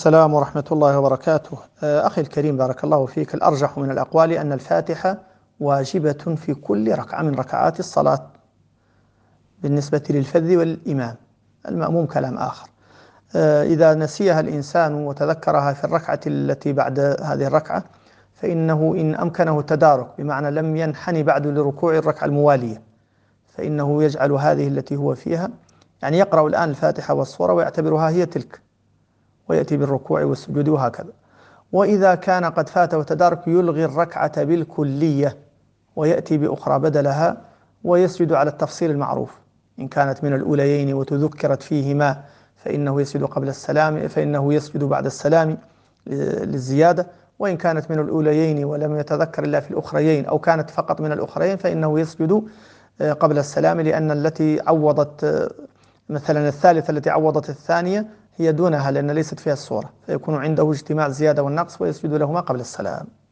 السلام ورحمة الله وبركاته. أخي الكريم، بارك الله فيك. الأرجح من الأقوال أن الفاتحة واجبة في كل ركعة من ركعات الصلاة بالنسبة للفذ والإمام. المأموم كلام آخر. إذا نسيها الإنسان وتذكرها في الركعة التي بعد هذه الركعة فإنه إن أمكنه التدارك، بمعنى لم ينحني بعد لركوع الركعة الموالية، فإنه يجعل هذه التي هو فيها، يعني يقرأ الآن الفاتحة والسورة ويعتبرها هي تلك، ويأتي بالركوع والسجود وهكذا. وإذا كان قد فاته تدارك يلغي الركعة بالكلية ويأتي بأخرى بدلها ويسجد على التفصيل المعروف. إن كانت من الأوليين وتذكرت فيهما فإنه يسجد قبل السلام، فإنه يسجد بعد السلام للزيادة. وإن كانت من الأوليين ولم يتذكر إلا في الأخريين، أو كانت فقط من الأخريين، فإنه يسجد قبل السلام، لأن التي عوضت مثلا الثالثة التي عوضت الثانية هي دونها، لأن ليست فيها الصورة، فيكون عنده اجتماع الزيادة والنقص ويسجد لهما قبل السلام.